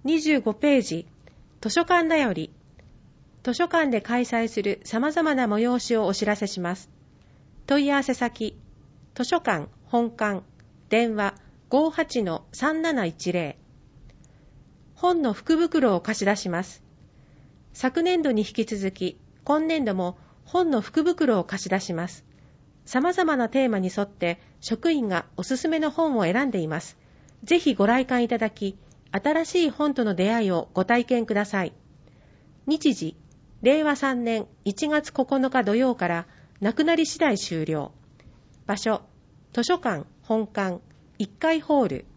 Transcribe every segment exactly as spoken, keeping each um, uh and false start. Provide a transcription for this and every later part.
にじゅうごページ、図書館だより。図書館で開催する様々な催しをお知らせします。問い合わせ先、図書館本館、電話 ごーはちのさんなないちぜろ。本の福袋を貸し出します。昨年度に引き続き、今年度も本の福袋を貸し出します。様々なテーマに沿って職員がおすすめの本を選んでいます。ぜひご来館いただき、新しい本との出会いをご体験ください。日時、れいわさんねんいちがつここのか土曜からなくなり次第終了。場所、図書館本館いっかいホール。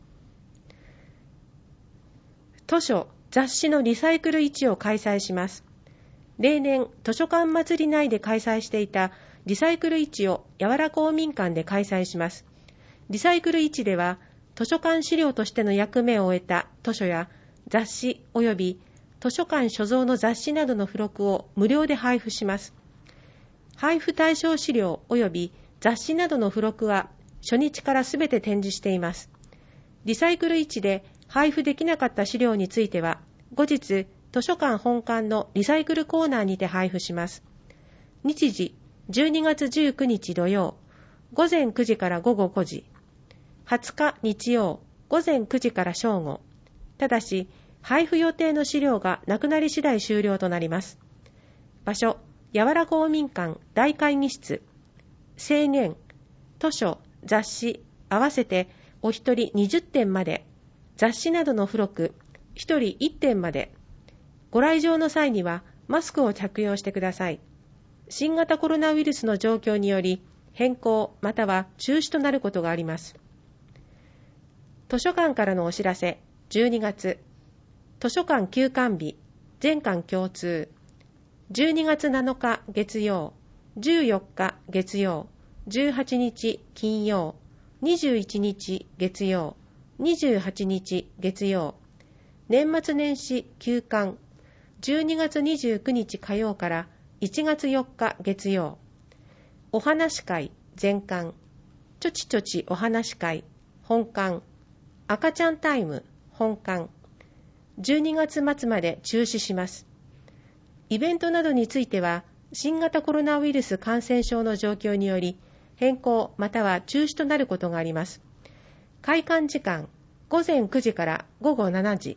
図書、雑誌のリサイクル市を開催します。例年、図書館祭り内で開催していたリサイクル市をやわら公民館で開催します。リサイクル市では、図書館資料としての役目を終えた図書や雑誌及び図書館所蔵の雑誌などの付録を無料で配布します。配布対象資料及び雑誌などの付録は初日からすべて展示しています。リサイクル市で配布できなかった資料については、後日図書館本館のリサイクルコーナーにて配布します。日時、じゅうにがつじゅうくにち土曜、午前くじから午後ごじ。はつか日曜、午前くじから正午。ただし、配布予定の資料がなくなり次第終了となります。場所、やわら公民館大会議室。制限、図書、雑誌、合わせてお一人にじゅってんまで。雑誌などの付録、一人いってんまで。ご来場の際にはマスクを着用してください。新型コロナウイルスの状況により変更または中止となることがあります。図書館からのお知らせ、じゅうにがつ、図書館休館日、全館共通、じゅうにがつなのか月曜、じゅうよっか月曜、じゅうはちにち金曜、にじゅういちにち月曜、にじゅうはちにち月曜、年末年始休館、じゅうにがつにじゅうくにち火曜からいちがつよっか月曜、お話会全館、ちょちちょちお話会本館、赤ちゃんタイム本館、じゅうにがつまつまで中止します。イベントなどについては新型コロナウイルス感染症の状況により変更または中止となることがあります。開館時間、ごぜんくじからごごしちじ。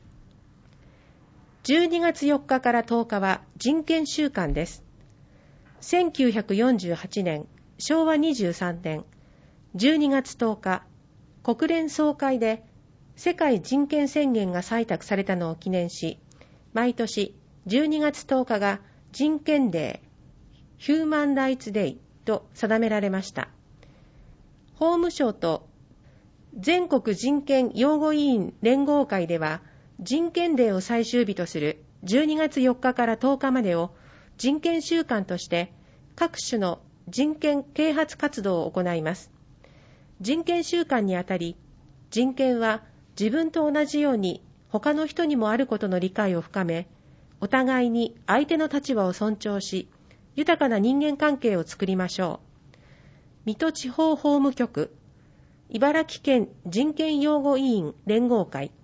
じゅうにがつよっかからとおかは人権週間です。せんきゅうひゃくよんじゅうはちねん、しょうわにじゅうさんねん、じゅうにがつとおか、国連総会で世界人権宣言が採択されたのを記念し、毎年じゅうにがつとおかが人権デー、ヒューマンライツデイと定められました。法務省と全国人権擁護委員連合会では、人権デーを最終日とするじゅうにがつよっかからとおかまでを人権週間として各種の人権啓発活動を行います。人権週間にあたり、人権は自分と同じように他の人にもあることの理解を深め、お互いに相手の立場を尊重し、豊かな人間関係を作りましょう。水戸地方法務局、茨城県人権擁護委員連合会、